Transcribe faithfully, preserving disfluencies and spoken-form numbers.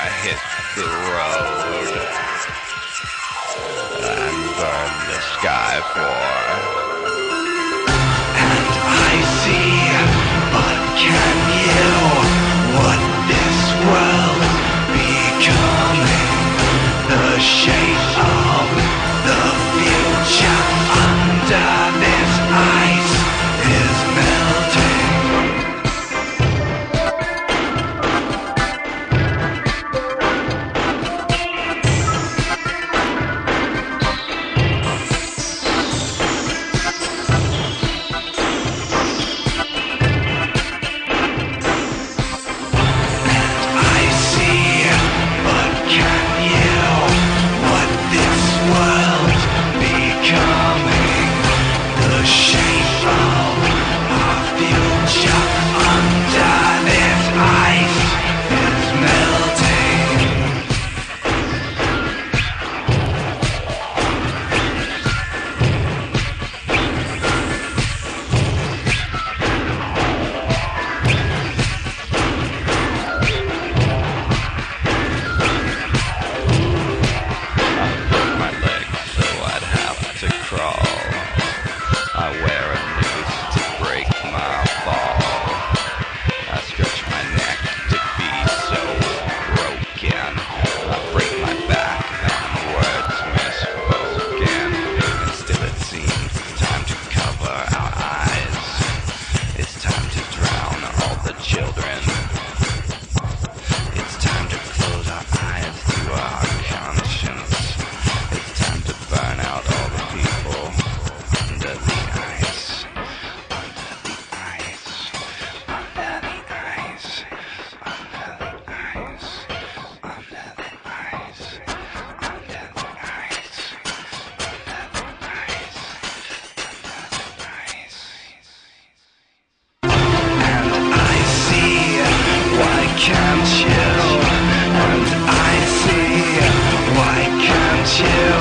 I hit the road and burn the sky for. And I see, but can you, what this world becoming? The shape of the future under this ice is melting. I wear a noose to break my fall. I stretch my neck to be so broken. I break my back and words misspoken. And still it seems time to cover our eyes. It's time to drown all the children. It's time to close our eyes to our conscience. It's time to burn out all the people under the ice, under the ice, under the ice, under the ice, under the ice, under the ice, under the ice, under the ice. And I see, why can't you? And I see, why can't you?